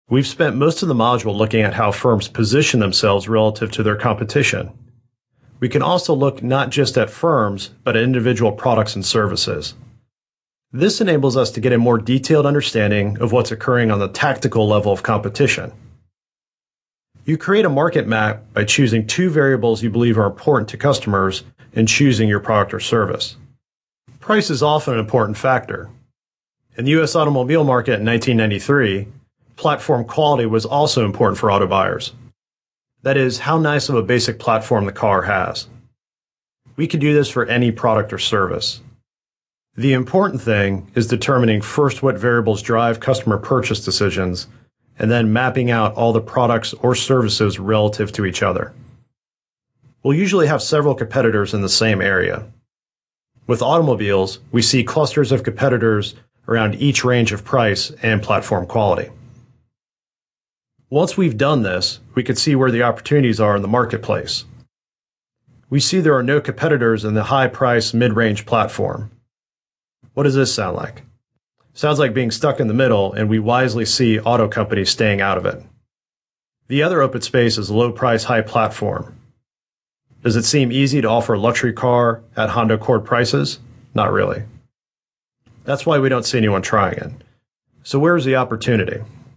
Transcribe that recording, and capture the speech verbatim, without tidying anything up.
We've spent most of the module looking at how firms position themselves relative to their competition. We can also look not just at firms, but at individual products and services. This enables us to get a more detailed understanding of what's occurring on the tactical level of competition. You create a market map by choosing two variables you believe are important to customers in choosing your product or service. Price is often an important factor. In the U S automobile market in nineteen ninety-three, platform quality was also important for auto buyers. That is, how nice of a basic platform the car has. We could do this for any product or service. The important thing is determining first what variables drive customer purchase decisions, and then mapping out all the products or services relative to each other. We'll usually have several competitors in the same area. With automobiles, we see clusters of competitors around each range of price and platform quality. Once we've done this, we can see where the opportunities are in the marketplace. We see there are no competitors in the high-price, mid-range platform. What does this sound like? Sounds like being stuck in the middle, and we wisely see auto companies staying out of it. The other open space is low-price, high-platform. Does it seem easy to offer a luxury car at Honda Accord prices? Not really. That's why we don't see anyone trying it. So where is the opportunity?